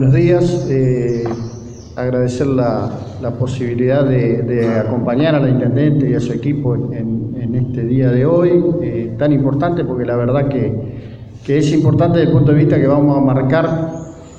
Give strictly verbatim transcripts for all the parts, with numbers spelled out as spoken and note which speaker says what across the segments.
Speaker 1: Buenos días, eh, agradecer la, la posibilidad de, de acompañar a la Intendente y a su equipo en, en este día de hoy, eh, tan importante porque la verdad que, que es importante desde el punto de vista que vamos a marcar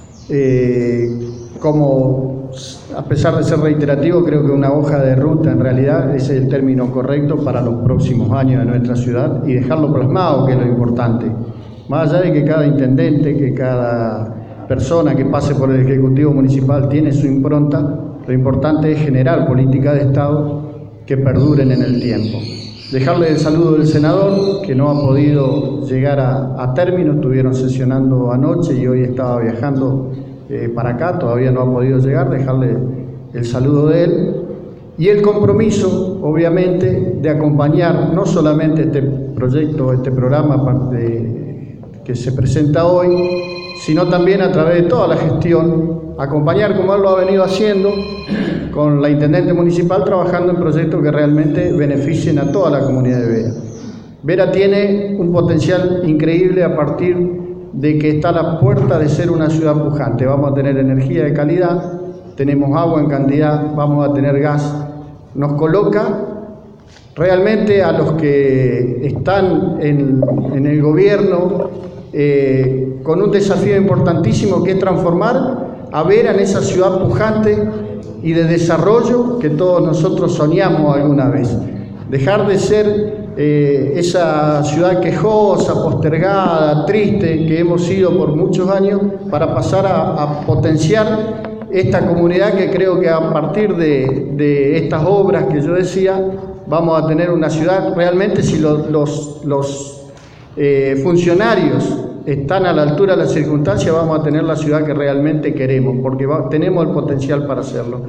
Speaker 1: eh, como, a pesar de ser reiterativo, creo que una hoja de ruta en realidad ese es el término correcto para los próximos años de nuestra ciudad y dejarlo plasmado, que es lo importante. Más allá de que cada intendente, que cada persona que pase por el Ejecutivo Municipal tiene su impronta, lo importante es generar políticas de Estado que perduren en el tiempo. Dejarle el saludo del senador, que no ha podido llegar a, a término, estuvieron sesionando anoche y hoy estaba viajando eh, para acá, todavía no ha podido llegar, dejarle el saludo de él. Y el compromiso, obviamente, de acompañar no solamente este proyecto, este programa de, que se presenta hoy, sino también a través de toda la gestión, acompañar como él lo ha venido haciendo con la Intendente Municipal, trabajando en proyectos que realmente beneficien a toda la comunidad de Vera. Vera tiene un potencial increíble a partir de que está a la puerta de ser una ciudad pujante. Vamos a tener energía de calidad, tenemos agua en cantidad, vamos a tener gas. Nos coloca realmente a los que están en, en el gobierno eh, con un desafío importantísimo que es transformar a Vera en esa ciudad pujante y de desarrollo que todos nosotros soñamos alguna vez. Dejar de ser eh, esa ciudad quejosa, postergada, triste que hemos sido por muchos años para pasar a, a potenciar esta comunidad que creo que a partir de, de estas obras que yo decía vamos a tener una ciudad realmente, si los, los, los eh, funcionarios están a la altura de las circunstancias, vamos a tener la ciudad que realmente queremos, porque va, tenemos el potencial para hacerlo.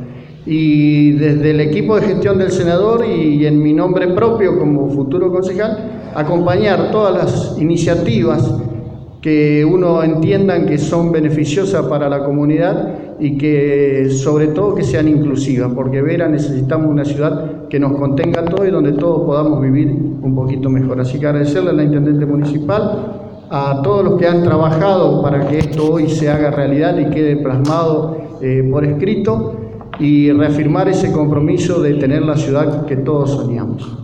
Speaker 1: Y desde el equipo de gestión del senador y en mi nombre propio como futuro concejal, acompañar todas las iniciativas que uno entiendan que son beneficiosas para la comunidad y que sobre todo que sean inclusivas, porque Vera necesitamos una ciudad que nos contenga a todos y donde todos podamos vivir un poquito mejor. Así que agradecerle a la Intendente Municipal, a todos los que han trabajado para que esto hoy se haga realidad y quede plasmado eh, por escrito, y reafirmar ese compromiso de tener la ciudad que todos soñamos.